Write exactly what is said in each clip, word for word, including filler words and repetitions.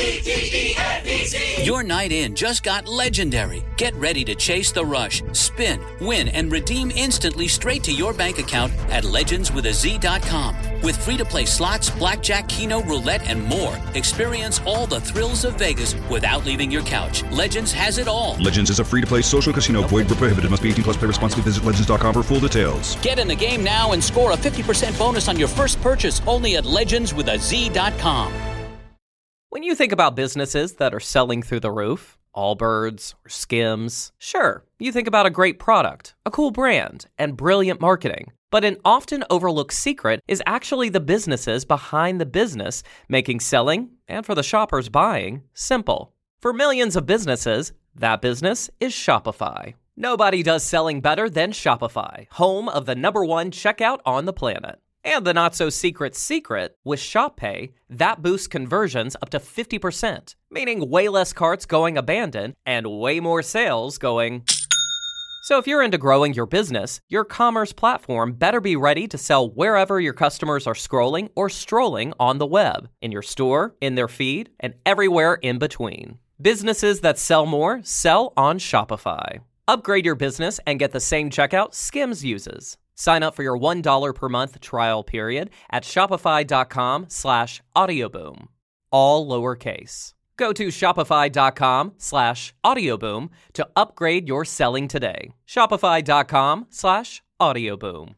Your night in just got legendary. Get ready to chase the rush, spin, win, and redeem instantly straight to your bank account at legends with a z dot com. With free-to-play slots, blackjack, keno, roulette, and more, experience all the thrills of Vegas without leaving your couch. Legends has it all. Legends is a free-to-play social casino. Void where prohibited. Must be eighteen plus. Play responsibly. Visit legends dot com for full details. Get in the game now and score a fifty percent bonus on your first purchase only at legends with a z dot com. When you think about businesses that are selling through the roof, Allbirds or Skims, sure, you think about a great product, a cool brand, and brilliant marketing. But an often overlooked secret is actually the businesses behind the business, making selling, and for the shoppers buying, simple. For millions of businesses, that business is Shopify. Nobody does selling better than Shopify, home of the number one checkout on the planet. And the not-so-secret secret, with Shop Pay, that boosts conversions up to fifty percent, meaning way less carts going abandoned and way more sales going... So if you're into growing your business, your commerce platform better be ready to sell wherever your customers are scrolling or strolling on the web, in your store, in their feed, and everywhere in between. Businesses that sell more sell on Shopify. Upgrade your business and get the same checkout Skims uses. Sign up for your one dollar per month trial period at shopify.com slash audioboom. All lowercase. Go to shopify.com slash audioboom to upgrade your selling today. Shopify.com slash audioboom.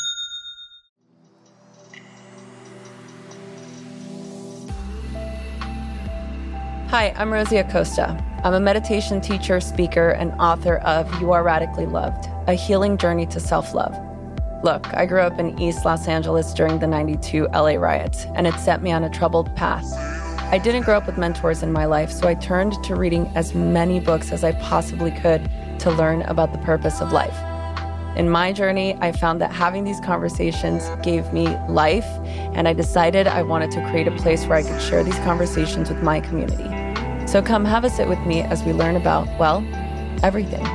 Hi, I'm Rosie Acosta. I'm a meditation teacher, speaker, and author of You Are Radically Loved, A Healing Journey to Self-Love. Look, I grew up in East Los Angeles during the ninety-two L A riots, and it set me on a troubled path. I didn't grow up with mentors in my life, so I turned to reading as many books as I possibly could to learn about the purpose of life. In my journey, I found that having these conversations gave me life, and I decided I wanted to create a place where I could share these conversations with my community. So come have a sit with me as we learn about, well, everything.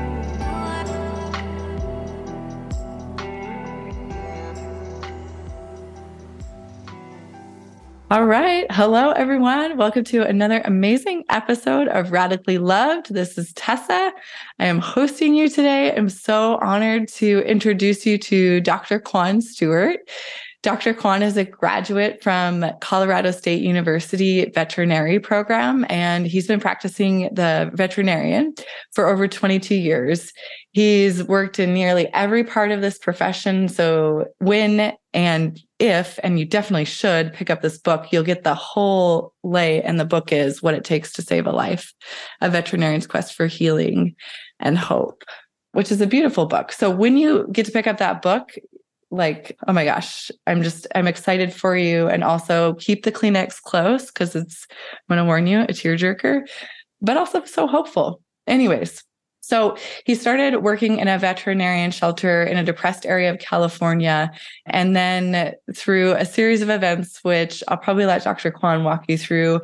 All right. Hello, everyone. Welcome to another amazing episode of Radically Loved. This is Tessa. I am hosting you today. I'm so honored to introduce you to Doctor Quan Stewart. Doctor Quan is a graduate from Colorado State University veterinary program, and he's been practicing the veterinarian for over twenty-two years. He's worked in nearly every part of this profession. So when and if, and you definitely should pick up this book, you'll get the whole lay. And the book is What It Takes to Save a Life, A Veterinarian's Quest for Healing and Hope, which is a beautiful book. So when you get to pick up that book, like, oh my gosh, I'm just, I'm excited for you. And also keep the Kleenex close because it's, I'm going to warn you, a tearjerker, but also so hopeful. Anyways, so he started working in a veterinarian shelter in a depressed area of California. And then through a series of events, which I'll probably let Doctor Quan walk you through,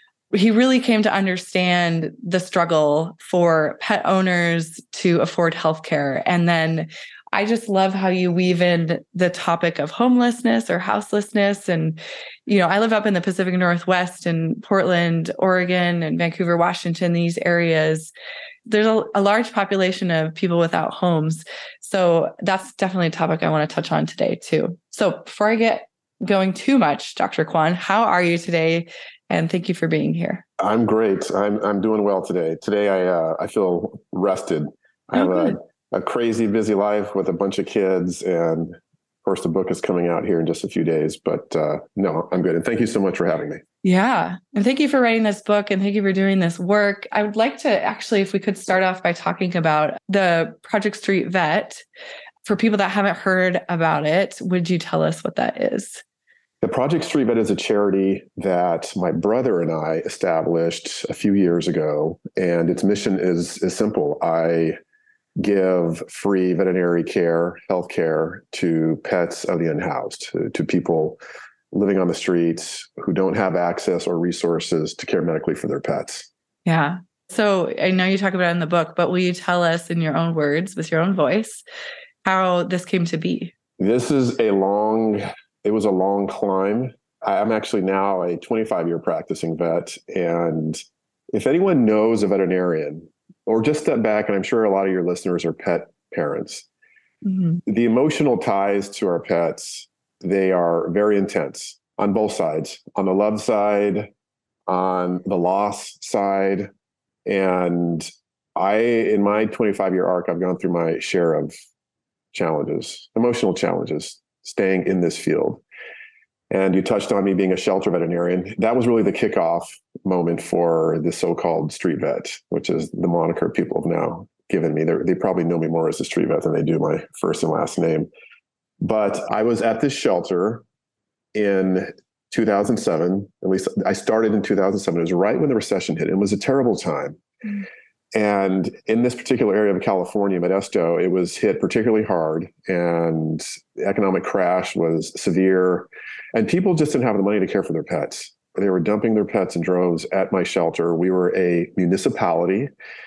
he really came to understand the struggle for pet owners to afford healthcare. And then I just love how you weave in the topic of homelessness or houselessness. And, you know, I live up in the Pacific Northwest in Portland, Oregon, and Vancouver, Washington, these areas. There's a, a large population of people without homes. So that's definitely a topic I want to touch on today too. So before I get going too much, Doctor Quan, how are you today? And thank you for being here. I'm great. I'm I'm doing well today. Today I uh, I feel rested. I have oh, a a crazy busy life with a bunch of kids. And of course, the book is coming out here in just a few days. But uh, no, I'm good. And thank you so much for having me. Yeah. And thank you for writing this book. And thank you for doing this work. I would like to actually, if we could start off by talking about the Project Street Vet. For people that haven't heard about it, would you tell us what that is? The Project Street Vet is a charity that my brother and I established a few years ago. And its mission is, is simple. I give free veterinary care, health care to pets of the unhoused, to, to people living on the streets who don't have access or resources to care medically for their pets. Yeah. So I know you talk about it in the book, but will you tell us in your own words, with your own voice, how this came to be? This is a long, it was a long climb. I'm actually now a twenty-five year practicing vet. And if anyone knows a veterinarian, or just step back, and I'm sure a lot of your listeners are pet parents, mm-hmm. the emotional ties to our pets, they are very intense on both sides, on the love side, on the loss side. And I, in my twenty-five year arc, I've gone through my share of challenges, emotional challenges, staying in this field. And you touched on me being a shelter veterinarian. That was really the kickoff moment for the so-called street vet, which is the moniker people have now given me. They're, they probably know me more as a street vet than they do my first and last name. But I was at this shelter in two thousand seven. At least I started in two thousand seven. It was right when the recession hit. It was a terrible time. Mm. And in this particular area of California, Modesto, it was hit particularly hard, and the economic crash was severe, and people just didn't have the money to care for their pets. They were dumping their pets in droves at my shelter. We were a municipality,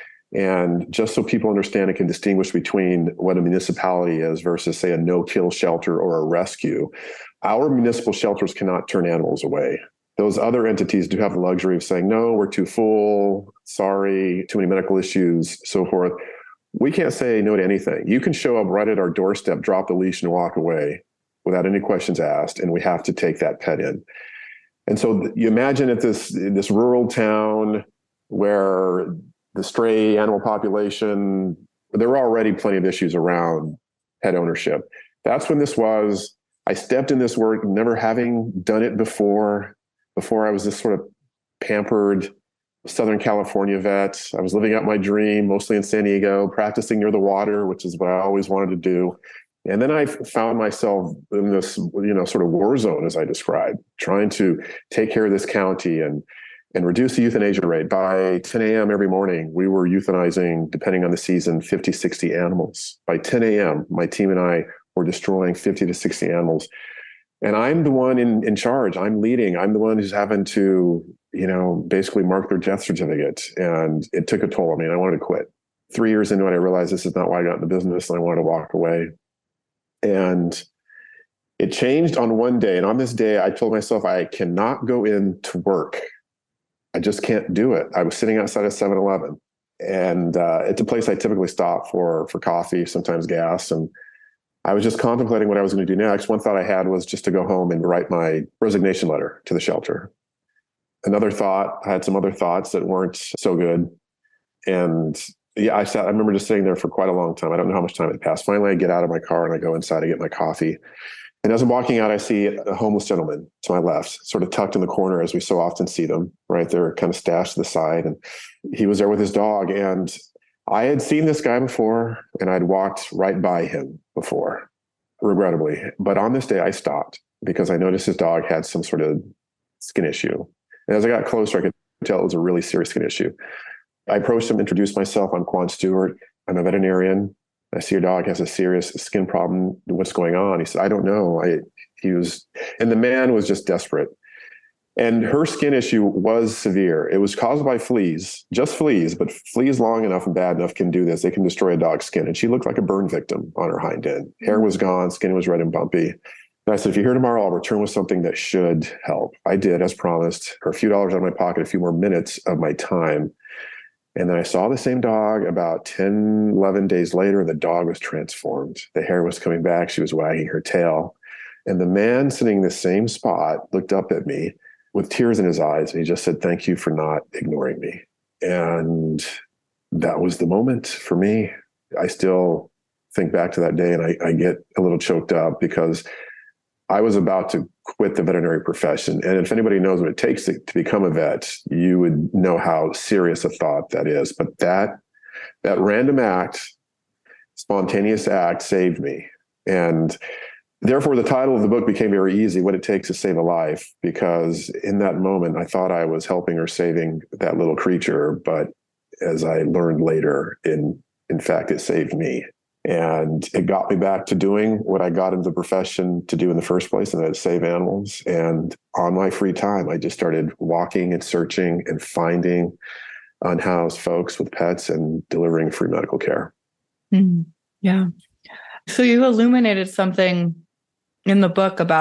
and just so people understand and can distinguish between what a municipality is versus, say, a no-kill shelter or a rescue, our municipal shelters cannot turn animals away. Those other entities do have the luxury of saying, no, we're too full, sorry, too many medical issues, so forth. We can't say no to anything. You can show up right at our doorstep, drop the leash, and walk away without any questions asked, and we have to take that pet in. And so you imagine at this, this rural town where the stray animal population, there were already plenty of issues around pet ownership. That's when this was. I stepped in this work, never having done it before. Before I was this sort of pampered Southern California vet. I was living out my dream, mostly in San Diego, practicing near the water, which is what I always wanted to do. And then I found myself in this, you know, sort of war zone, as I described, trying to take care of this county and and reduce the euthanasia rate. By ten a.m. every morning, we were euthanizing, depending on the season, fifty, sixty animals. By ten a.m., my team and I were destroying fifty to sixty animals. And I'm the one in, in charge. I'm leading. I'm the one who's having to, you know, basically mark their death certificate. And it took a toll on me, and I wanted to quit. Three years into it, I realized this is not why I got in the business, and I wanted to walk away. And it changed on one day. And on this day, I told myself I cannot go in to work. I just can't do it. I was sitting outside of seven eleven, and uh, it's a place I typically stop for, for coffee, sometimes gas. And I was just contemplating what I was going to do next. One thought I had was just to go home and write my resignation letter to the shelter. Another thought, I had some other thoughts that weren't so good. And yeah, I sat, I remember just sitting there for quite a long time. I don't know how much time had passed. Finally, I get out of my car and I go inside, I get my coffee. And as I'm walking out, I see a homeless gentleman to my left, sort of tucked in the corner, as we so often see them, right there, kind of stashed to the side. And he was there with his dog. And I had seen this guy before, and I'd walked right by him before, regrettably. But on this day, I stopped because I noticed his dog had some sort of skin issue. And as I got closer, I could tell it was a really serious skin issue. I approached him, introduced myself. I'm Quan Stewart. I'm a veterinarian. I see your dog has a serious skin problem. What's going on? He said, I don't know. I, he was, and the man was just desperate. And her skin issue was severe. It was caused by fleas, just fleas, but fleas long enough and bad enough can do this. They can destroy a dog's skin. And she looked like a burn victim on her hind end. Hair was gone, skin was red and bumpy. And I said, if you're here tomorrow, I'll return with something that should help. I did, as promised. For a few dollars out of my pocket, a few more minutes of my time. And then I saw the same dog about ten, eleven days later, and the dog was transformed. The hair was coming back. She was wagging her tail. And the man sitting in the same spot looked up at me with tears in his eyes. And he just said, thank you for not ignoring me. And that was the moment for me. I still think back to that day, and I, I get a little choked up because I was about to quit the veterinary profession. And if anybody knows what it takes to, to become a vet, you would know how serious a thought that is. But that, that random act, spontaneous act saved me. And therefore, the title of the book became very easy, What It Takes to Save a Life, because in that moment, I thought I was helping or saving that little creature. But as I learned later, in, in fact, it saved me. And it got me back to doing what I got into the profession to do in the first place, and that is save animals. And on my free time, I just started walking and searching and finding unhoused folks with pets and delivering free medical care. Mm, yeah. So you illuminated something in the book about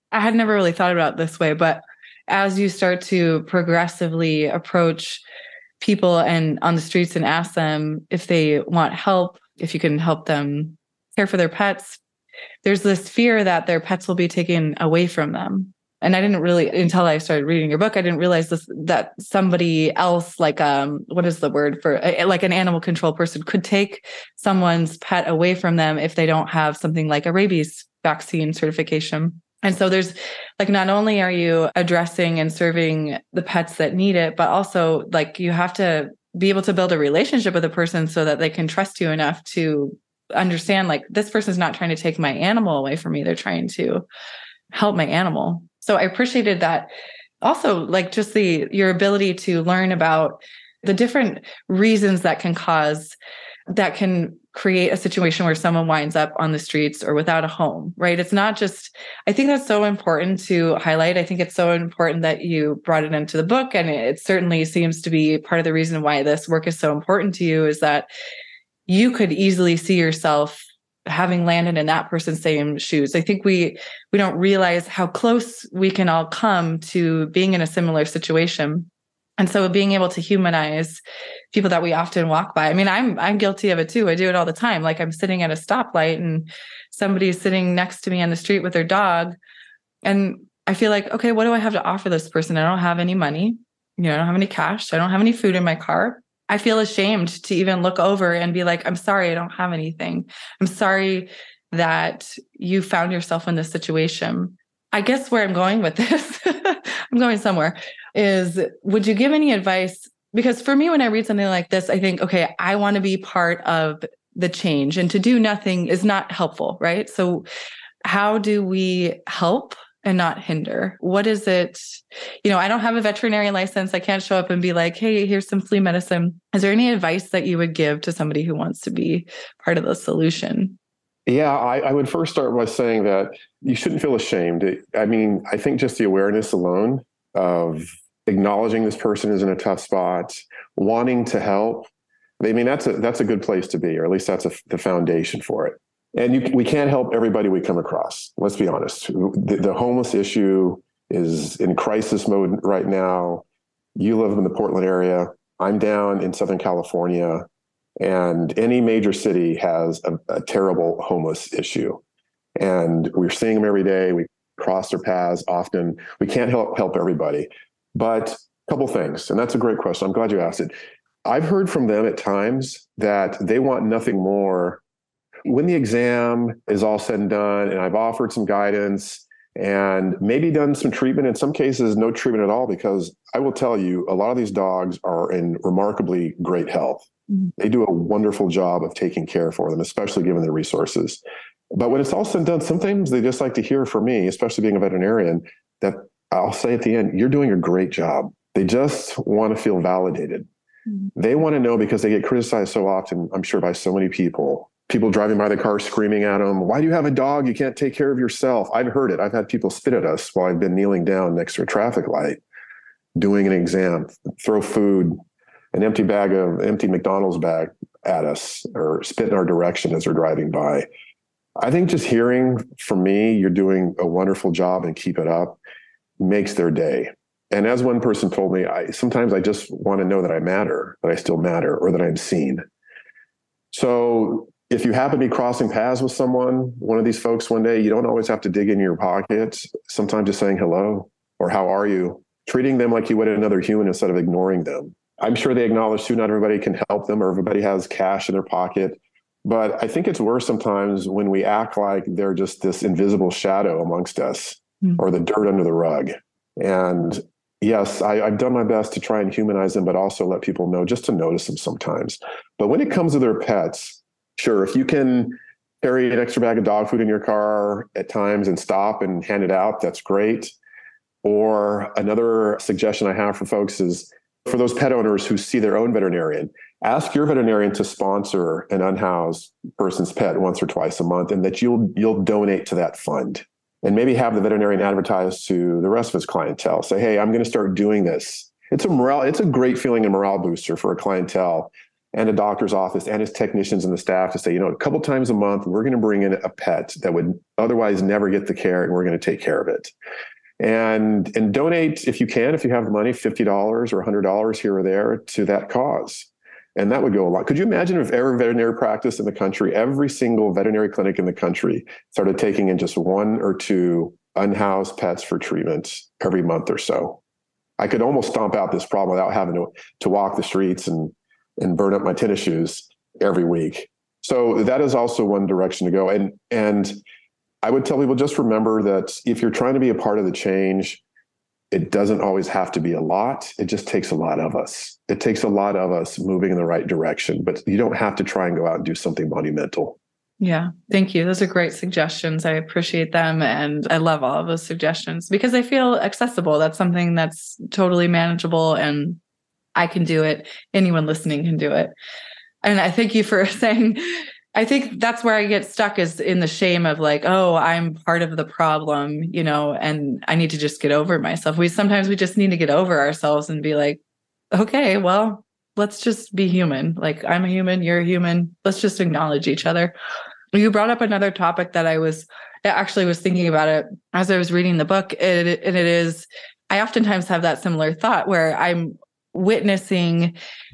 I had never really thought about it this way, but as you start to progressively approach people and on the streets and ask them if they want help, if you can help them care for their pets, there's this fear that their pets will be taken away from them. And I didn't really, until I started reading your book, I didn't realize this, that somebody else, like, um, what is the word for, like an animal control person, could take someone's pet away from them if they don't have something like a rabies vaccine certification. And so there's like, not only are you addressing and serving the pets that need it, but also like you have to be able to build a relationship with a person so that they can trust you enough to understand, like, this person's not trying to take my animal away from me. They're trying to help my animal. So I appreciated that. Also, like, just the your ability to learn about the different reasons that can cause, that can create a situation where someone winds up on the streets or without a home, right? It's not just, I think that's so important to highlight. I think it's so important that you brought it into the book. And it certainly seems to be part of the reason why this work is so important to you, is that you could easily see yourself having landed in that person's same shoes. I think we we don't realize how close we can all come to being in a similar situation. And so being able to humanize people that we often walk by. I mean, I'm I'm guilty of it too. I do it all the time. Like, I'm sitting at a stoplight and somebody's sitting next to me on the street with their dog. And I feel like, okay, what do I have to offer this person? I don't have any money. You know, I don't have any cash. I don't have any food in my car. I feel ashamed to even look over and be like, I'm sorry, I don't have anything. I'm sorry that you found yourself in this situation. I guess where I'm going with this, I'm going somewhere, is would you give any advice? Because for me, when I read something like this, I think, okay, I want to be part of the change, and to do nothing is not helpful, right? So how do we help and not hinder? What is it? You know, I don't have a veterinarian license. I can't show up and be like, hey, here's some flea medicine. Is there any advice that you would give to somebody who wants to be part of the solution? Yeah, I, I would first start by saying that you shouldn't feel ashamed. I mean, I think just the awareness alone of acknowledging this person is in a tough spot, wanting to help, I mean, that's a that's a good place to be, or at least that's a, the foundation for it. And you, we can't help everybody we come across. Let's be honest. The, the homeless issue is in crisis mode right now. You live in the Portland area. I'm down in Southern California. And any major city has a, a terrible homeless issue. And we're seeing them every day. We cross their paths often. We can't help, help everybody. But a couple things, and that's a great question. I'm glad you asked it. I've heard from them at times that they want nothing more. When the exam is all said and done, and I've offered some guidance and maybe done some treatment, in some cases, no treatment at all, because I will tell you, a lot of these dogs are in remarkably great health. Mm-hmm. They do a wonderful job of taking care for them, especially given their resources. But when it's all said and done, sometimes they just like to hear from me, especially being a veterinarian, that I'll say at the end, you're doing a great job. They just want to feel validated. Mm-hmm. They want to know, because they get criticized so often, I'm sure, by so many people. People driving by the car screaming at them, why do you have a dog? You can't take care of yourself. I've heard it. I've had people spit at us while I've been kneeling down next to a traffic light, doing an exam, throw food, an empty bag of empty McDonald's bag at us, or spit in our direction as we're driving by. I think just hearing from me, you're doing a wonderful job and keep it up, makes their day. And as one person told me, I sometimes I just want to know that I matter, that I still matter, or that I'm seen. So if you happen to be crossing paths with someone, one of these folks one day, you don't always have to dig in your pockets. Sometimes just saying hello or how are you, treating them like you would another human instead of ignoring them. I'm sure they acknowledge too, not everybody can help them, or everybody has cash in their pocket. But I think it's worse sometimes when we act like they're just this invisible shadow amongst us, mm. or the dirt under the rug. And yes, I, I've done my best to try and humanize them, but also let people know just to notice them sometimes. But when it comes to their pets, sure, if you can carry an extra bag of dog food in your car at times and stop and hand it out, that's great. Or another suggestion I have for folks is, for those pet owners who see their own veterinarian, ask your veterinarian to sponsor an unhoused person's pet once or twice a month, and that you'll you'll donate to that fund. And maybe have the veterinarian advertise to the rest of his clientele. Say, hey, I'm going to start doing this. It's a morale, it's a great feeling and morale booster for a clientele and a doctor's office and his technicians and the staff to say, you know, a couple times a month, we're going to bring in a pet that would otherwise never get the care, and we're going to take care of it. And, and donate, if you can, if you have the money, fifty dollars or one hundred dollars here or there to that cause. And that would go a lot. Could you imagine if every veterinary practice in the country, every single veterinary clinic in the country started taking in just one or two unhoused pets for treatment every month or so? I could almost stomp out this problem without having to, to walk the streets and, and burn up my tennis shoes every week. So that is also one direction to go. And, and I would tell people, just remember that if you're trying to be a part of the change, it doesn't always have to be a lot. It just takes a lot of us. It takes a lot of us moving in the right direction, but you don't have to try and go out and do something monumental. Yeah. Thank you. Those are great suggestions. I appreciate them. And I love all of those suggestions because they feel accessible. That's something that's totally manageable, and I can do it. Anyone listening can do it. And I thank you for saying, I think that's where I get stuck, is in the shame of like, oh, I'm part of the problem, you know, and I need to just get over myself. We sometimes we just need to get over ourselves and be like, okay, well, let's just be human. Like, I'm a human, you're a human. Let's just acknowledge each other. You brought up another topic that I was actually was thinking about it as I was reading the book. And it, and it is, I oftentimes have that similar thought where I'm witnessing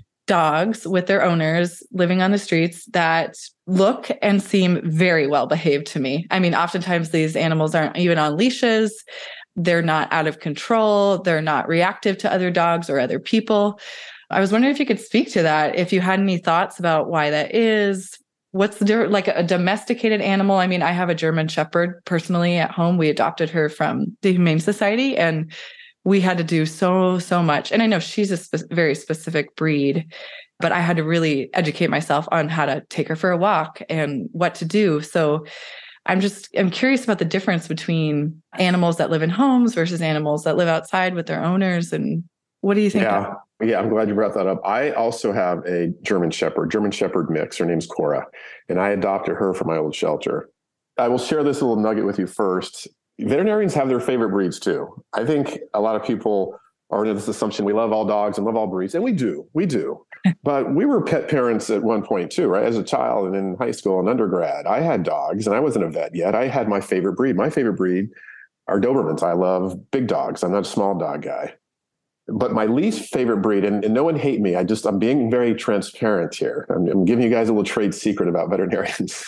dogs with their owners living on the streets that look and seem very well behaved to me. I mean, oftentimes these animals aren't even on leashes. They're not out of control. They're not reactive to other dogs or other people. I was wondering if you could speak to that, if you had any thoughts about why that is. What's the difference, like a domesticated animal? I mean, I have a German Shepherd personally at home. We adopted her from the Humane Society, and we had to do so, so much. And I know she's a spe- very specific breed, but I had to really educate myself on how to take her for a walk and what to do. So I'm just, I'm curious about the difference between animals that live in homes versus animals that live outside with their owners. And what do you think? Yeah. Of? Yeah, I'm glad you brought that up. I also have a German Shepherd, German Shepherd mix. Her name's Cora, and I adopted her from my old shelter. I will share this little nugget with you first. Veterinarians have their favorite breeds too. I think a lot of people are under this assumption we love all dogs and love all breeds, and we do, we do. But we were pet parents at one point too, right? As a child and in high school and undergrad, I had dogs, and I wasn't a vet yet. I had my favorite breed. My favorite breed are Dobermans. I love big dogs. I'm not a small dog guy. But my least favorite breed, and, and no one hate me, I just, I'm being very transparent here. I'm, I'm giving you guys a little trade secret about veterinarians.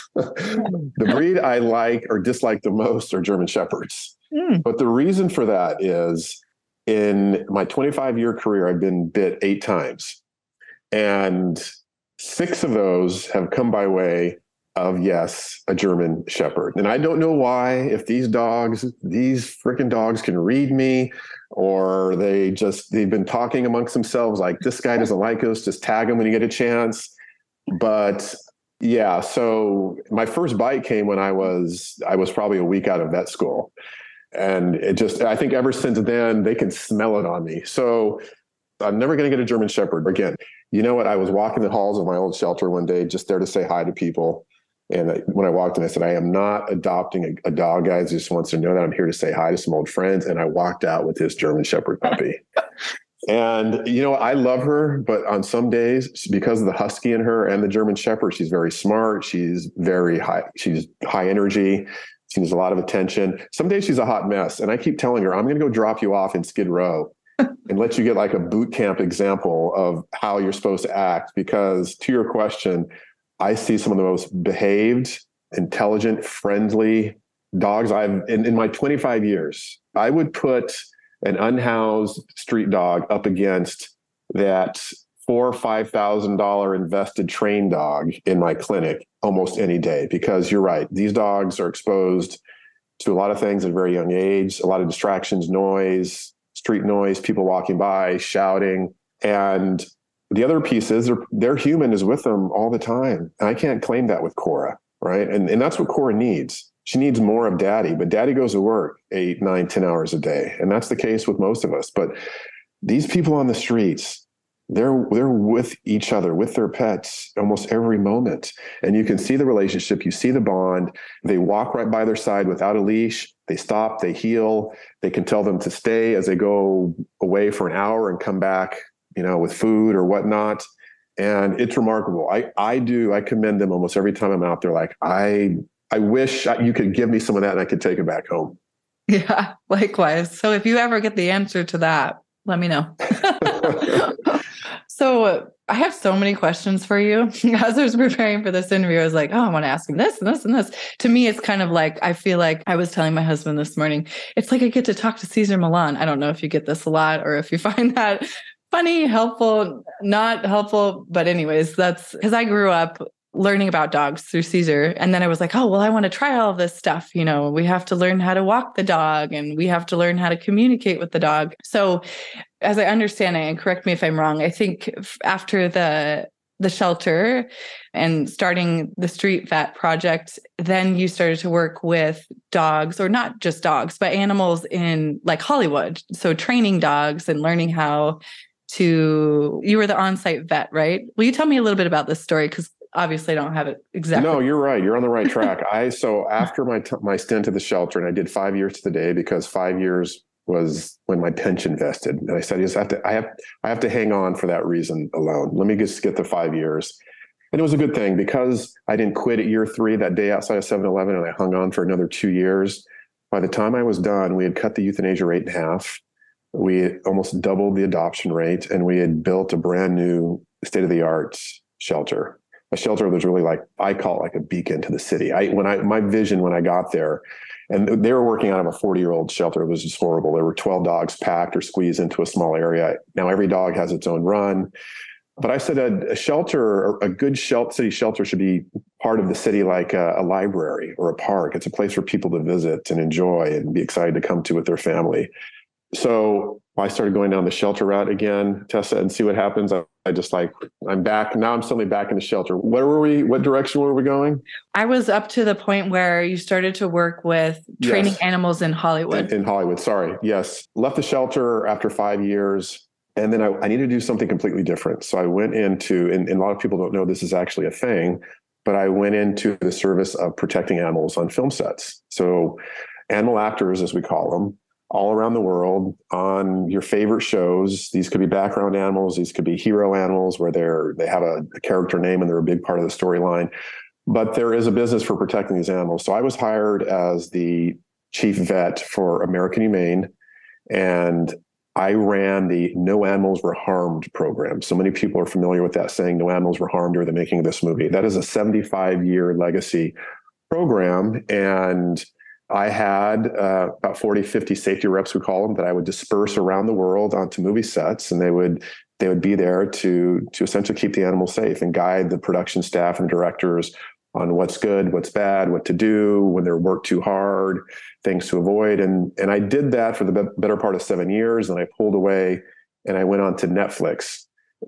The breed I like or dislike the most are German Shepherds. Mm. But the reason for that is in my twenty-five year career, I've been bit eight times. And six of those have come by way of, yes, a German Shepherd. And I don't know why, if these dogs, these freaking dogs can read me, or they just, they've been talking amongst themselves like, this guy doesn't like us, just tag him when you get a chance. But yeah, so my first bite came when I was, I was probably a week out of vet school. And it just, I think ever since then, they can smell it on me. So I'm never going to get a German Shepherd again. You know what? I was walking the halls of my old shelter one day, just there to say hi to people. And I, when I walked in, I said, I am not adopting a, a dog, guys. Just wants to know that I'm here to say hi to some old friends. And I walked out with this German Shepherd puppy. And, you know, I love her, but on some days, because of the husky in her and the German Shepherd, she's very smart. She's very high. She's high energy. She needs a lot of attention. Some days she's a hot mess. And I keep telling her, I'm going to go drop you off in Skid Row and let you get like a boot camp example of how you're supposed to act. Because to your question, I see some of the most behaved, intelligent, friendly dogs I've in, in my twenty-five years. I would put an unhoused street dog up against that four or five thousand dollar invested trained dog in my clinic almost any day. Because you're right, these dogs are exposed to a lot of things at a very young age, a lot of distractions, noise, street noise, people walking by, shouting, and the other piece is their, their human is with them all the time. And I can't claim that with Cora, right? And, and that's what Cora needs. She needs more of daddy, but daddy goes to work eight, nine, ten hours a day. And that's the case with most of us. But these people on the streets, they're, they're with each other, with their pets almost every moment. And you can see the relationship, you see the bond. They walk right by their side without a leash. They stop, they heel. They can tell them to stay as they go away for an hour and come back, you know, with food or whatnot. And it's remarkable. I, I do, I commend them almost every time I'm out there. Like, I, I wish you could give me some of that and I could take it back home. Yeah, likewise. So if you ever get the answer to that, let me know. So I have so many questions for you. As I was preparing for this interview, I was like, oh, I want to ask him this and this and this. To me, it's kind of like, I feel like I was telling my husband this morning, it's like I get to talk to Cesar Millan. I don't know if you get this a lot or if you find that funny, helpful, not helpful. But anyways, that's because I grew up learning about dogs through Cesar. And then I was like, oh, well, I want to try all this stuff. You know, we have to learn how to walk the dog and we have to learn how to communicate with the dog. So as I understand it, and correct me if I'm wrong, I think after the the shelter and starting the Street Vet project, then you started to work with dogs, or not just dogs, but animals in like Hollywood. So training dogs and learning how to, you were the on-site vet, right? Will you tell me a little bit about this story? Because obviously I don't have it exactly. No, you're right. You're on the right track. I, so after my, t- my stint at the shelter, and I did five years to the day because five years was when my pension vested. And I said, I just have to, I have, I have to hang on for that reason alone. Let me just get the five years. And it was a good thing because I didn't quit at year three that day outside of seven eleven, and I hung on for another two years. By the time I was done, we had cut the euthanasia rate in half. We had almost doubled the adoption rate, and we had built a brand new state-of-the-art shelter. A shelter that was really like, I call it like a beacon to the city. I, when I, my vision when I got there, and they were working out of a forty year old shelter. It was just horrible. There were twelve dogs packed or squeezed into a small area. Now every dog has its own run. But I said a, a shelter, a good shelter, city shelter should be part of the city, like a, a library or a park. It's a place for people to visit and enjoy and be excited to come to with their family. So I started going down the shelter route again, Tessa, and see what happens. I, I just like, I'm back. Now I'm suddenly back in the shelter. Where were we? What direction were we going? I was up to the point where you started to work with training yes. animals in Hollywood. In, in Hollywood, sorry. Yes. Left the shelter after five years. And then I, I needed to do something completely different. So I went into, and, and a lot of people don't know this is actually a thing, but I went into the service of protecting animals on film sets. So animal actors, as we call them, all around the world on your favorite shows. These could be background animals. These could be hero animals where they're, they have a, a character name and they're a big part of the storyline. But there is a business for protecting these animals. So I was hired as the chief vet for American Humane, and I ran the No Animals Were Harmed program. So many people are familiar with that saying, no animals were harmed during the making of this movie. That is a seventy-five year legacy program. And I had uh, about forty, fifty safety reps, we call them, that I would disperse around the world onto movie sets, and they would they would be there to to essentially keep the animals safe and guide the production staff and directors on what's good, what's bad, what to do when they're worked too hard, things to avoid. And and I did that for the be- better part of seven years. And I pulled away and I went on to Netflix.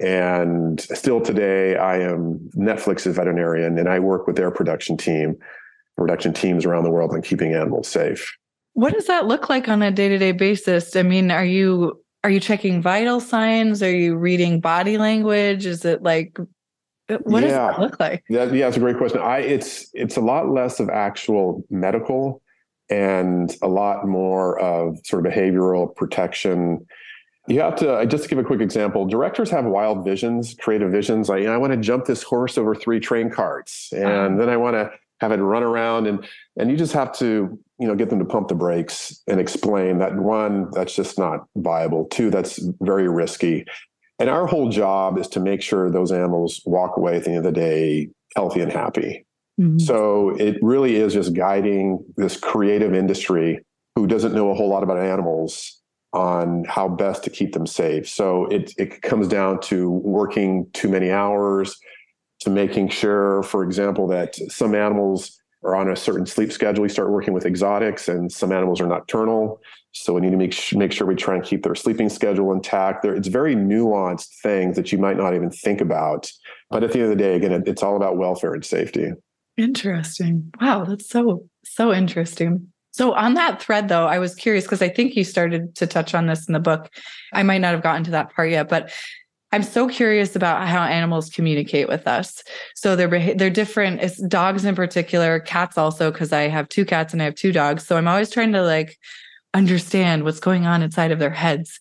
And still today, I am Netflix's veterinarian, and I work with their production team, production teams around the world on keeping animals safe. What does that look like on a day-to-day basis? I mean, are you are you checking vital signs? Are you reading body language? Is it like, what yeah. does that look like? That, yeah, it's a great question. I it's it's a lot less of actual medical and a lot more of sort of behavioral protection. You have to, just to give a quick example, directors have wild visions, creative visions. Like, I want to jump this horse over three train carts, and um, then I want to have it run around, and and you just have to, you know, get them to pump the brakes and explain that, one, that's just not viable. Two, that's very risky. And our whole job is to make sure those animals walk away at the end of the day healthy and happy. Mm-hmm. So it really is just guiding this creative industry who doesn't know a whole lot about animals on how best to keep them safe. So it it comes down to working too many hours, to making sure, for example, that some animals are on a certain sleep schedule. We start working with exotics, and some animals are nocturnal. So we need to make, sh- make sure we try and keep their sleeping schedule intact. There, it's very nuanced things that you might not even think about. But at the end of the day, again, it, it's all about welfare and safety. Interesting. Wow, that's so, so interesting. So on that thread, though, I was curious because I think you started to touch on this in the book. I might not have gotten to that part yet, but I'm so curious about how animals communicate with us. So they're they're different. It's dogs in particular, cats also, because I have two cats and I have two dogs. So I'm always trying to like understand what's going on inside of their heads.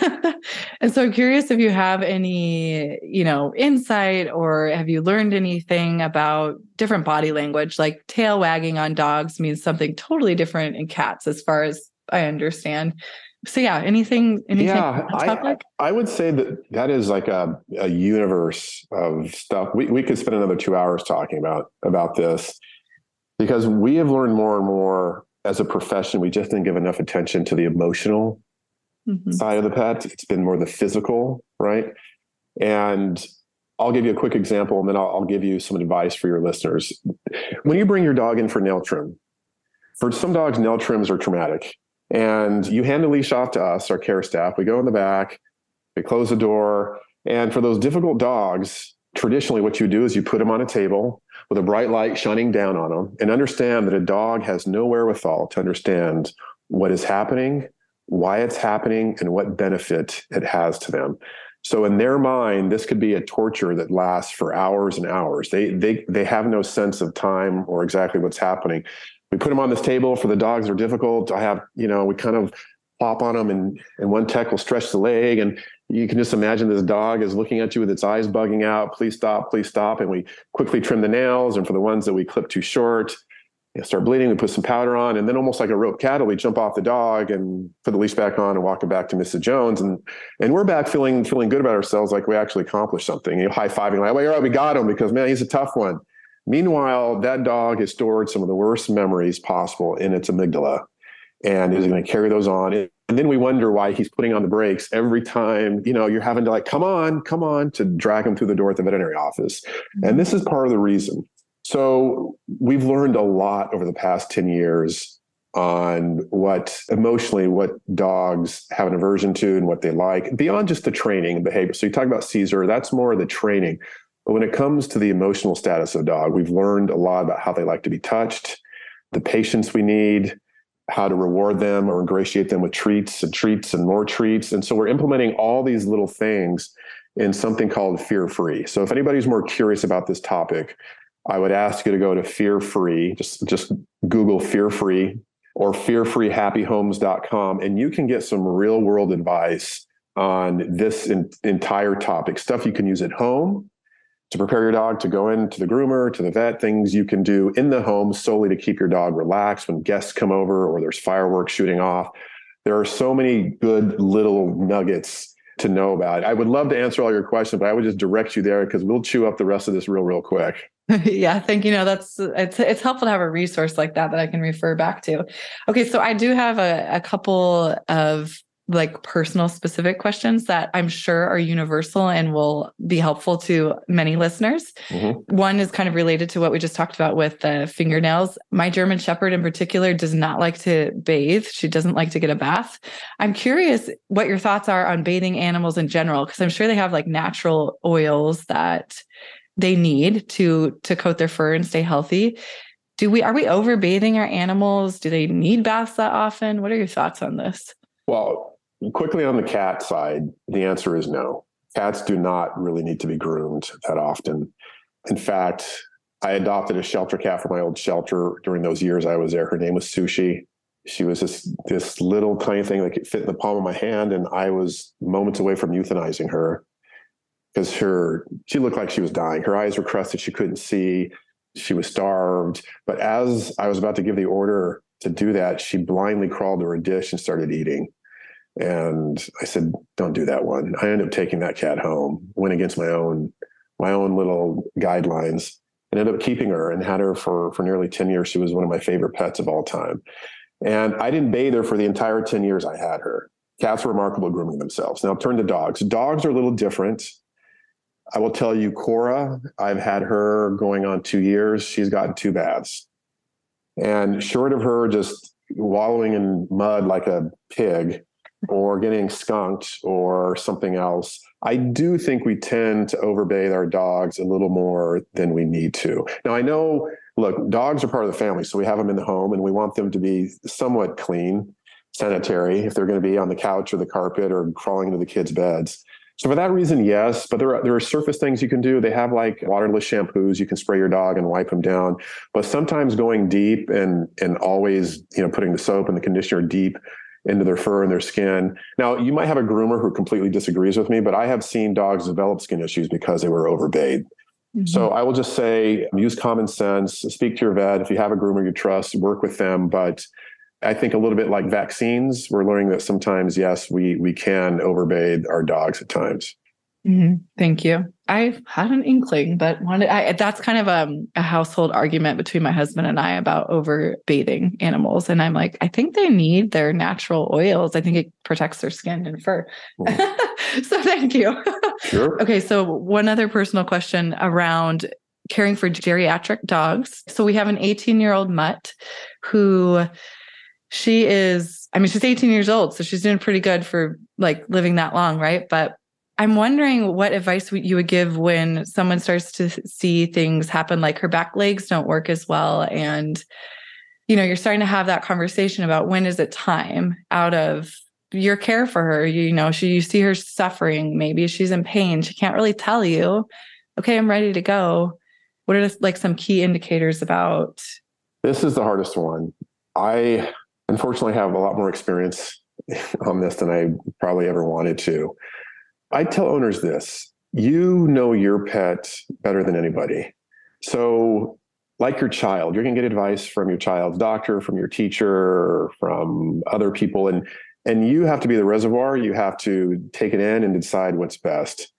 And so I'm curious if you have any, you know, insight, or have you learned anything about different body language, like tail wagging on dogs means something totally different in cats, as far as I understand. So yeah, anything, anything yeah, I, I would say that that is like a, a universe of stuff. We, we could spend another two hours talking about, about this, because we have learned more and more as a profession. We just didn't give enough attention to the emotional mm-hmm. side of the pet. It's been more the physical, right? And I'll give you a quick example, and then I'll, I'll give you some advice for your listeners. When you bring your dog in for nail trim, for some dogs, nail trims are traumatic. And you hand the leash off to us, our care staff. We go in the back, we close the door. And for those difficult dogs, traditionally what you do is you put them on a table with a bright light shining down on them, and understand that a dog has no wherewithal to understand what is happening, why it's happening, and what benefit it has to them. So in their mind, this could be a torture that lasts for hours and hours. They they they have no sense of time or exactly what's happening. We put them on this table for the dogs that are difficult. I have, you know, we kind of plop on them, and, and one tech will stretch the leg, and you can just imagine this dog is looking at you with its eyes bugging out. Please stop, please stop. And we quickly trim the nails. And for the ones that we clip too short, you know, start bleeding, we put some powder on, and then almost like a rope cattle, we jump off the dog and put the leash back on and walk it back to Missus Jones. And, and we're back feeling, feeling good about ourselves. Like we actually accomplished something, you know, high fiving, like, well, all right, we got him, because man, he's a tough one. Meanwhile, that dog has stored some of the worst memories possible in its amygdala, and is going to carry those on. And then we wonder why he's putting on the brakes every time, you know, you're having to like, come on, come on, to drag him through the door at the veterinary office. And this is part of the reason. So we've learned a lot over the past ten years on what emotionally, what dogs have an aversion to and what they like, beyond just the training and behavior. So you talk about Caesar, that's more of the training. But when it comes to the emotional status of a dog, we've learned a lot about how they like to be touched, the patience we need, how to reward them or ingratiate them with treats and treats and more treats. And so we're implementing all these little things in something called Fear Free. So if anybody's more curious about this topic, I would ask you to go to Fear Free, just, just Google Fear Free or fear free happy homes dot com, and you can get some real world advice on this in, entire topic, stuff you can use at home to prepare your dog to go into the groomer, to the vet, things you can do in the home solely to keep your dog relaxed when guests come over or there's fireworks shooting off. There are so many good little nuggets to know about. I would love to answer all your questions, but I would just direct you there, because we'll chew up the rest of this real, real quick. Yeah, I think, you know, that's, it's, it's helpful to have a resource like that that I can refer back to. Okay. So I do have a, a couple of like personal specific questions that I'm sure are universal and will be helpful to many listeners. Mm-hmm. One is kind of related to what we just talked about with the fingernails. My German Shepherd in particular does not like to bathe. She doesn't like to get a bath. I'm curious what your thoughts are on bathing animals in general, because I'm sure they have like natural oils that they need to, to coat their fur and stay healthy. Do we, are we over bathing our animals? Do they need baths that often? What are your thoughts on this? Well, quickly on the cat side, the answer is no. Cats do not really need to be groomed that often. In fact, I adopted a shelter cat from my old shelter during those years I was there. Her name was Sushi. She was this, this little tiny thing that could fit in the palm of my hand, and I was moments away from euthanizing her because her she looked like she was dying. Her eyes were crusted. She couldn't see. She was starved. But as I was about to give the order to do that, she blindly crawled to her dish and started eating. And I said, don't do that one. I ended up taking that cat home, went against my own, my own little guidelines, and ended up keeping her and had her for, for nearly ten years. She was one of my favorite pets of all time. And I didn't bathe her for the entire ten years I had her. Cats are remarkable at grooming themselves. Now turn to dogs. Dogs are a little different. I will tell you, Cora, I've had her going on two years. She's gotten two baths. And short of her just wallowing in mud like a pig, or getting skunked or something else, I do think we tend to overbathe our dogs a little more than we need to. Now, I know, look, dogs are part of the family, so we have them in the home and we want them to be somewhat clean, sanitary, if they're going to be on the couch or the carpet or crawling into the kids' beds. So for that reason, yes, but there are, there are surface things you can do. They have like waterless shampoos. You can spray your dog and wipe them down. But sometimes going deep and and always, you know, putting the soap and the conditioner deep into their fur and their skin. Now, you might have a groomer who completely disagrees with me, but I have seen dogs develop skin issues because they were overbayed. Mm-hmm. So I will just say, use common sense, speak to your vet. If you have a groomer you trust, work with them. But I think a little bit like vaccines, we're learning that sometimes, yes, we we can overbathe our dogs at times. Mm-hmm. Thank you. I've had an inkling, but wanted, I, that's kind of um, a household argument between my husband and I about over bathing animals. And I'm like, I think they need their natural oils. I think it protects their skin and fur. Mm. So thank you. Sure. Okay. So one other personal question around caring for geriatric dogs. So we have an eighteen year old mutt who she is, I mean, she's eighteen years old, so she's doing pretty good for like living that long. Right. But I'm wondering what advice you would give when someone starts to see things happen, like her back legs don't work as well. And, you know, you're starting to have that conversation about when is it time out of your care for her? You know, she, you see her suffering, maybe she's in pain. She can't really tell you, okay, I'm ready to go. What are like some key indicators about? This is the hardest one. I unfortunately have a lot more experience on this than I probably ever wanted to. I tell owners this, you know your pet better than anybody. So like your child, you're going to get advice from your child's doctor, from your teacher, from other people. And, and you have to be the reservoir. You have to take it in and decide what's best.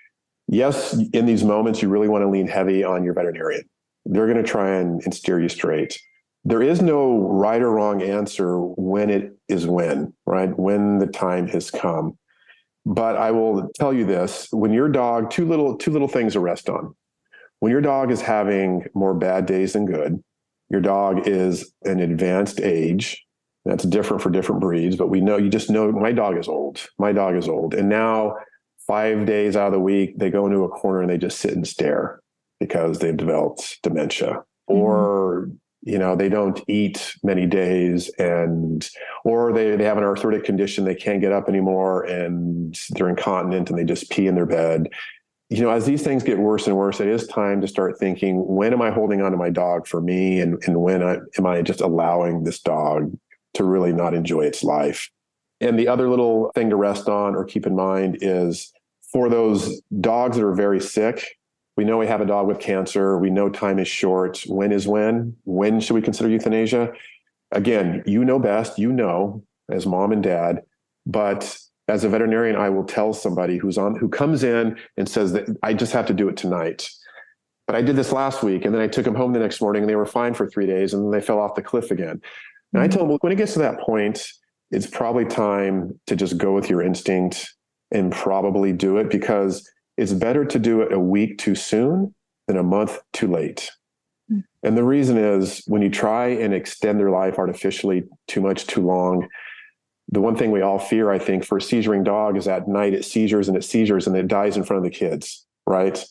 Yes, in these moments, you really want to lean heavy on your veterinarian. They're going to try and, and steer you straight. There is no right or wrong answer when it is when, right? When the time has come. But I will tell you this, when your dog, two little, two little things to rest on. When your dog is having more bad days than good, your dog is an advanced age. That's different for different breeds, but we know, you just know my dog is old. My dog is old. And now five days out of the week, they go into a corner and they just sit and stare because they've developed dementia. Mm-hmm. Or you know, they don't eat many days and, or they, they have an arthritic condition. They can't get up anymore and they're incontinent and they just pee in their bed. You know, as these things get worse and worse, it is time to start thinking, when am I holding on to my dog for me? And, and when I, am I just allowing this dog to really not enjoy its life? And the other little thing to rest on or keep in mind is for those dogs that are very sick, we know we have a dog with cancer. We know time is short. When is when? When should we consider euthanasia? Again, you know best, you know, as mom and dad, but as a veterinarian, I will tell somebody who's on, who comes in and says that I just have to do it tonight. But I did this last week and then I took them home the next morning and they were fine for three days and then they fell off the cliff again. And mm-hmm. I tell them, well, when it gets to that point, it's probably time to just go with your instinct and probably do it, because it's better to do it a week too soon than a month too late. Mm. And the reason is when you try and extend their life artificially too much, too long, the one thing we all fear, I think, for a seizuring dog is at night it seizures and it seizures and it dies in front of the kids, right?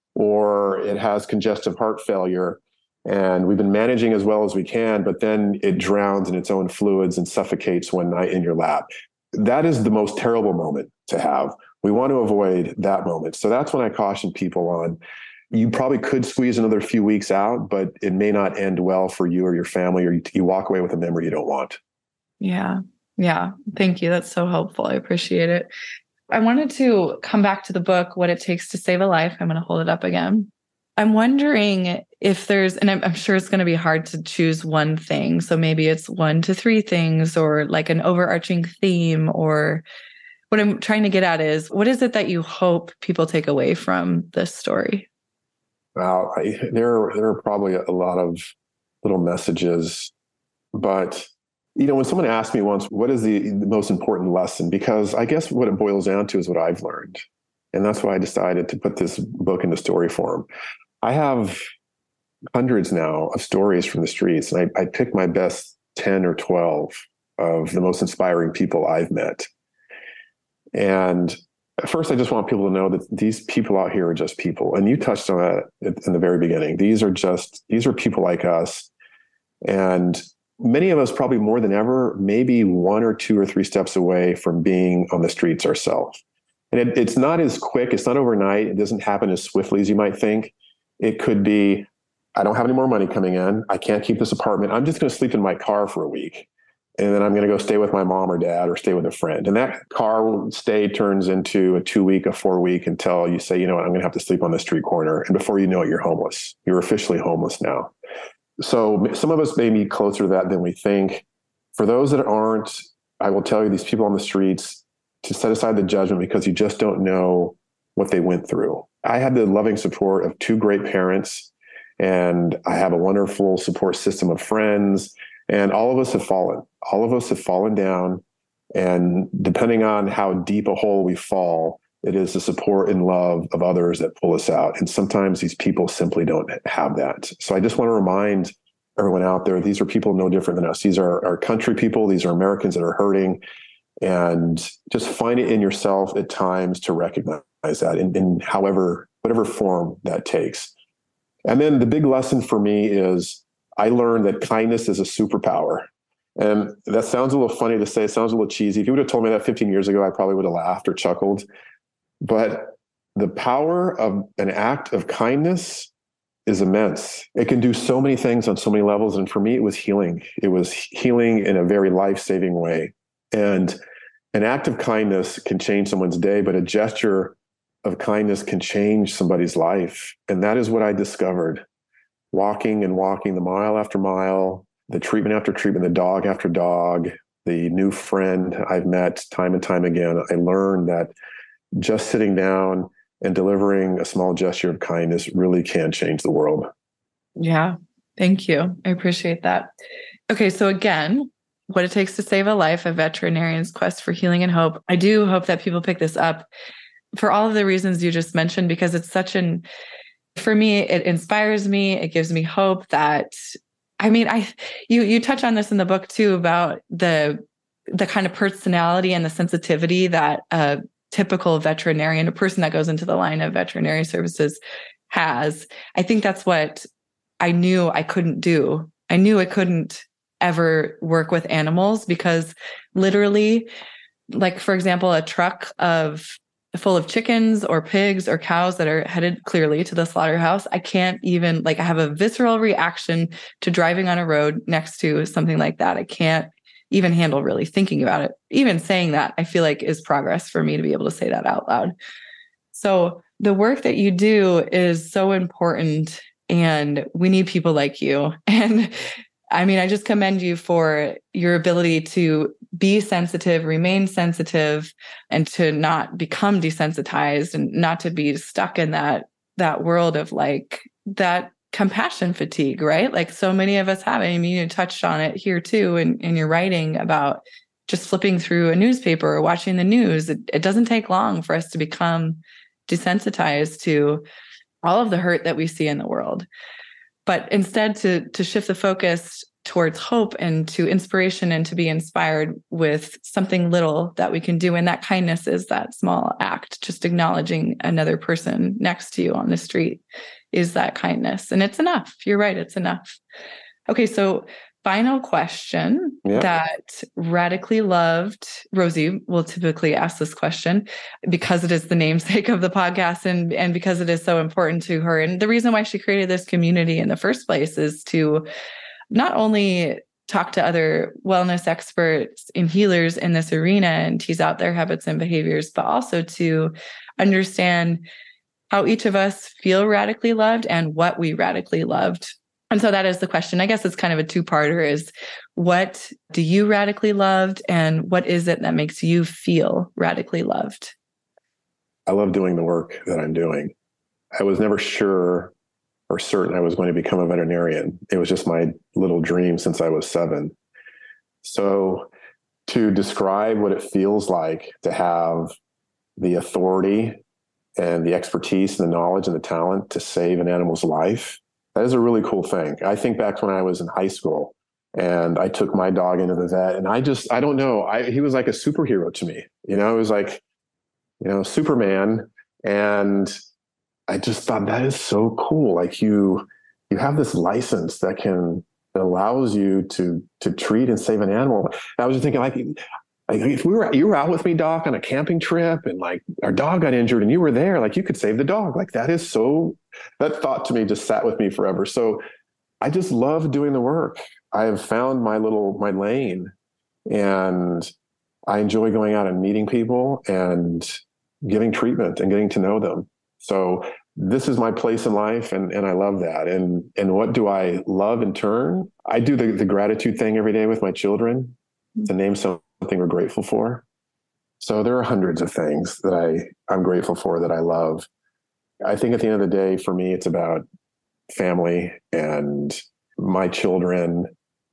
Or it has congestive heart failure and we've been managing as well as we can, but then it drowns in its own fluids and suffocates one night in your lap. That is the most terrible moment to have. We want to avoid that moment. So that's when I caution people on, you probably could squeeze another few weeks out, but it may not end well for you or your family, or you, you walk away with a memory you don't want. Yeah. Yeah. Thank you. That's so helpful. I appreciate it. I wanted to come back to the book, What It Takes to Save a Life. I'm going to hold it up again. I'm wondering if there's, and I'm, I'm sure it's going to be hard to choose one thing. So maybe it's one to three things or like an overarching theme, or what I'm trying to get at is, what is it that you hope people take away from this story? Well, I, there, there are probably a lot of little messages, but, you know, when someone asked me once, what is the, the most important lesson? Because I guess what it boils down to is what I've learned. And that's why I decided to put this book into story form. I have hundreds now of stories from the streets, and I, I picked my best ten or twelve of the most inspiring people I've met. And at first, I just want people to know that these people out here are just people. And you touched on that in the very beginning. These are just, these are people like us. And many of us, probably more than ever, maybe one or two or three steps away from being on the streets ourselves. And it, it's not as quick. It's not overnight. It doesn't happen as swiftly as you might think. It could be, I don't have any more money coming in. I can't keep this apartment. I'm just going to sleep in my car for a week. and then I'm going to go stay with my mom or dad or stay with a friend. And that car stay turns into a two week, a four week until you say, you know what, I'm going to have to sleep on the street corner. And before you know it, you're homeless. You're officially homeless now. So some of us may be closer to that than we think. For those that aren't, I will tell you, these people on the streets, to set aside the judgment because you just don't know what they went through. I had the loving support of two great parents, and I have a wonderful support system of friends. And all of us have fallen. All of us have fallen down. And depending on how deep a hole we fall, it is the support and love of others that pull us out. And sometimes these people simply don't have that. So I just want to remind everyone out there, these are people no different than us. These are our country people. These are Americans that are hurting. And just find it in yourself at times to recognize that in, in however, whatever form that takes. And then the big lesson for me is I learned that kindness is a superpower. And that sounds a little funny to say. It sounds a little cheesy. If you would have told me that fifteen years ago, I probably would have laughed or chuckled. But the power of an act of kindness is immense. It can do so many things on so many levels. And for me, it was healing. It was healing in a very life-saving way. And an act of kindness can change someone's day, but a gesture of kindness can change somebody's life. And that is what I discovered. Walking and walking the mile after mile, the treatment after treatment, the dog after dog, the new friend I've met time and time again, I learned that just sitting down and delivering a small gesture of kindness really can change the world. Yeah, thank you. I appreciate that. Okay, so again, What It Takes to Save a Life, a veterinarian's quest for healing and hope. I do hope that people pick this up for all of the reasons you just mentioned, because it's such an, for me, it inspires me. It gives me hope that, I mean, I, you, you touch on this in the book too, about the, the kind of personality and the sensitivity that a typical veterinarian, a person that goes into the line of veterinary services has. I think that's what I knew I couldn't do. I knew I couldn't ever work with animals because literally, like, for example, a truck of full of chickens or pigs or cows that are headed clearly to the slaughterhouse, I can't even, like, I have a visceral reaction to driving on a road next to something like that. I can't even handle really thinking about it. Even saying that, I feel like is progress for me to be able to say that out loud. So the work that you do is so important, and we need people like you. And I mean, I just commend you for your ability to be sensitive, remain sensitive, and to not become desensitized and not to be stuck in that, that world of like that compassion fatigue, right? Like so many of us have it. I mean, you touched on it here too in, in your writing about just flipping through a newspaper or watching the news. It, it doesn't take long for us to become desensitized to all of the hurt that we see in the world. But instead to, to shift the focus towards hope and to inspiration and to be inspired with something little that we can do. And that kindness is that small act, just acknowledging another person next to you on the street is that kindness. And it's enough. You're right. It's enough. Okay. So final question yeah. that Radically Loved, Rosie will typically ask this question because it is the namesake of the podcast and, and because it is so important to her. And the reason why she created this community in the first place is to not only talk to other wellness experts and healers in this arena and tease out their habits and behaviors, but also to understand how each of us feel radically loved and what we radically loved. And so that is the question. I guess it's kind of a two-parter is what do you radically loved and what is it that makes you feel radically loved? I love doing the work that I'm doing. I was never sure or certain I was going to become a veterinarian. It was just my little dream since I was seven. So to describe what it feels like to have the authority and the expertise and the knowledge and the talent to save an animal's life, that is a really cool thing. I think back to when I was in high school and I took my dog into the vet and I just, I don't know, I, he was like a superhero to me. You know, it was like, you know, Superman. And I just thought that is so cool. Like you, you have this license that can, that allows you to, to treat and save an animal. And I was just thinking like, like if we were, you were out with me, Doc, on a camping trip and like our dog got injured and you were there, like you could save the dog. Like that is so, that thought to me just sat with me forever. So I just love doing the work. I have found my little, my lane And I enjoy going out and meeting people and giving treatment and getting to know them. So this is my place in life, and, and I love that. And and what do I love in turn? I do the, the gratitude thing every day with my children to name something we're grateful for. So there are hundreds of things that I, I'm grateful for that I love. I think at the end of the day, for me, it's about family and my children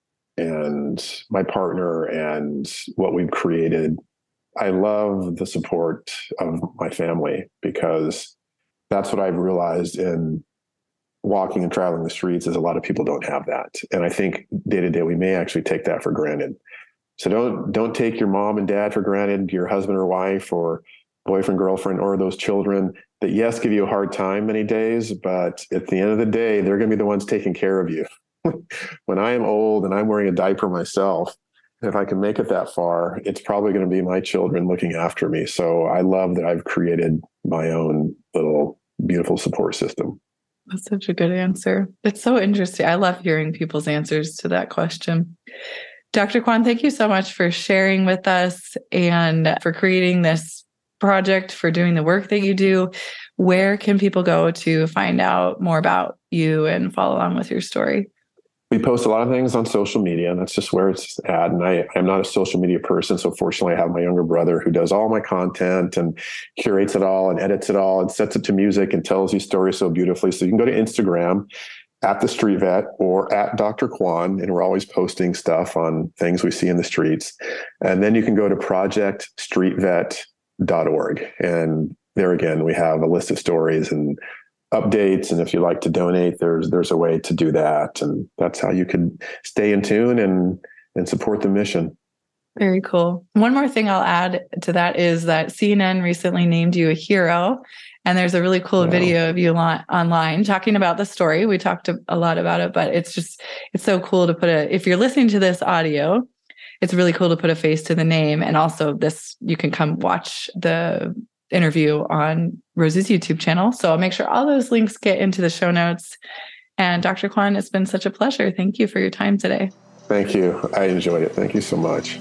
and my partner and what we've created. I love the support of my family because that's what I've realized in walking and traveling the streets is a lot of people don't have that. And I think day to day, we may actually take that for granted. So don't, don't take your mom and dad for granted, your husband or wife or boyfriend, girlfriend, or those children that, yes, give you a hard time many days, but at the end of the day, they're going to be the ones taking care of you. When I am old and I'm wearing a diaper myself, if I can make it that far, it's probably going to be my children looking after me. So I love that I've created my own little beautiful support system. That's such a good answer. It's so interesting. I love hearing people's answers to that question. Doctor Kwon, thank you so much for sharing with us and for creating this project, for doing the work that you do. Where can people go to find out more about you and follow on with your story? We post a lot of things on social media, and that's just where it's at. And I, I'm not a social media person. So fortunately, I have my younger brother who does all my content and curates it all and edits it all and sets it to music and tells these stories so beautifully. So you can go to Instagram at The Street Vet or at Doctor Kwon, and we're always posting stuff on things we see in the streets. And then you can go to project street vet dot org. And there again, we have a list of stories and updates. And if you like to donate, there's there's a way to do that. And that's how you can stay in tune and and support the mission. Very cool. One more thing I'll add to that is that C N N recently named you a hero. And there's a really cool wow. video of you lo- online talking about the story. We talked a, a lot about it, but it's just, it's so cool to put a, if you're listening to this audio, it's really cool to put a face to the name. And also this, you can come watch the interview on Rosie's YouTube channel. So I'll make sure all those links get into the show notes. And Doctor Kwon, it's been such a pleasure. Thank you for your time today. Thank you. I enjoyed it. Thank you so much.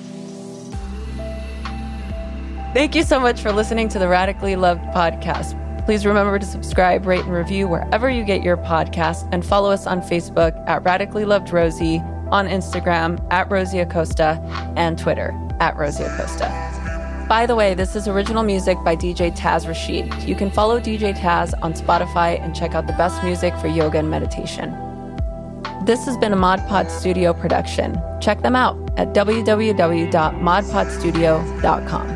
Thank you so much for listening to the Radically Loved podcast. Please remember to subscribe, rate, and review wherever you get your podcasts, and follow us on Facebook at Radically Loved Rosie, on Instagram at Rosie Acosta, and Twitter at Rosie Acosta. By the way, this is original music by D J Taz Rashid. You can follow D J Taz on Spotify and check out the best music for yoga and meditation. This has been a Mod Pod Studio production. Check them out at w w w dot mod pod studio dot com.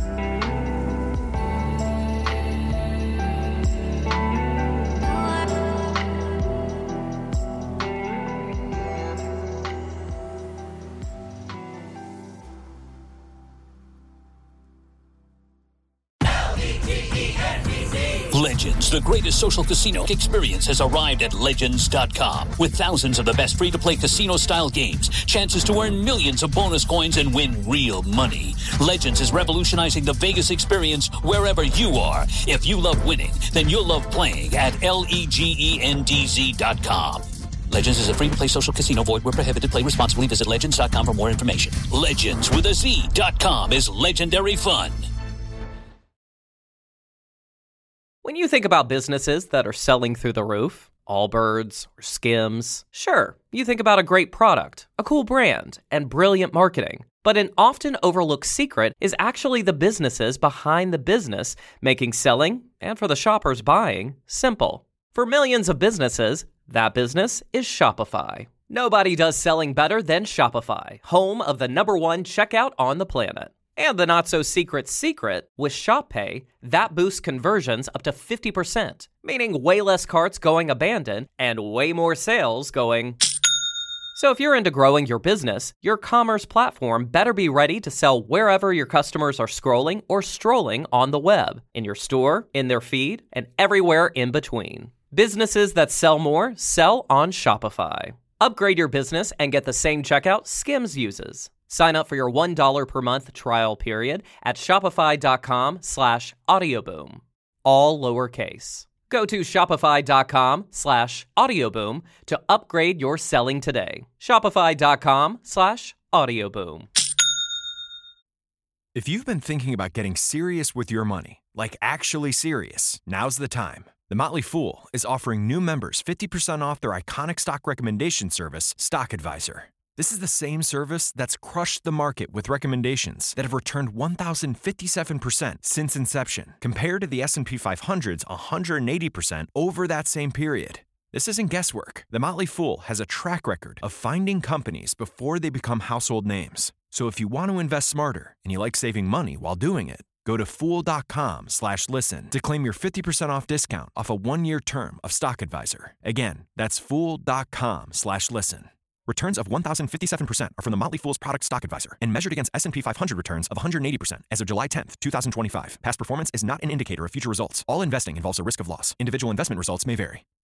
Legends, the greatest social casino experience, has arrived at Legends dot com. With thousands of the best free-to-play casino-style games, chances to earn millions of bonus coins and win real money. Legends is revolutionizing the Vegas experience wherever you are. If you love winning, then you'll love playing at legends dot com. Legends is a free-to-play social casino. Void where prohibited. Play responsibly. Visit Legends dot com for more information. Legends with a Z dot com is legendary fun. When you think about businesses that are selling through the roof, Allbirds or Skims, sure, you think about a great product, a cool brand, and brilliant marketing. But an often overlooked secret is actually the businesses behind the business, making selling, and for the shoppers buying, simple. For millions of businesses, that business is Shopify. Nobody does selling better than Shopify, home of the number one checkout on the planet. And the not-so-secret secret, with Shop Pay, that boosts conversions up to fifty percent, meaning way less carts going abandoned and way more sales going... So if you're into growing your business, your commerce platform better be ready to sell wherever your customers are scrolling or strolling on the web, in your store, in their feed, and everywhere in between. Businesses that sell more sell on Shopify. Upgrade your business and get the same checkout Skims uses. Sign up for your one dollar per month trial period at shopify.com slash audioboom. All lowercase. Go to shopify.com slash audioboom to upgrade your selling today. Shopify.com slash audioboom. If you've been thinking about getting serious with your money, like actually serious, now's the time. The Motley Fool is offering new members fifty percent off their iconic stock recommendation service, Stock Advisor. This is the same service that's crushed the market with recommendations that have returned one thousand fifty-seven percent since inception, compared to the S and P five hundred's one hundred eighty percent over that same period. This isn't guesswork. The Motley Fool has a track record of finding companies before they become household names. So if you want to invest smarter and you like saving money while doing it, go to fool.com slash listen to claim your fifty percent off discount off a one-year term of Stock Advisor. Again, that's fool.com slash listen. Returns of one thousand fifty-seven percent are from the Motley Fool's product Stock Advisor and measured against S and P five hundred returns of one hundred eighty percent as of July tenth, twenty twenty-five. Past performance is not an indicator of future results. All investing involves a risk of loss. Individual investment results may vary.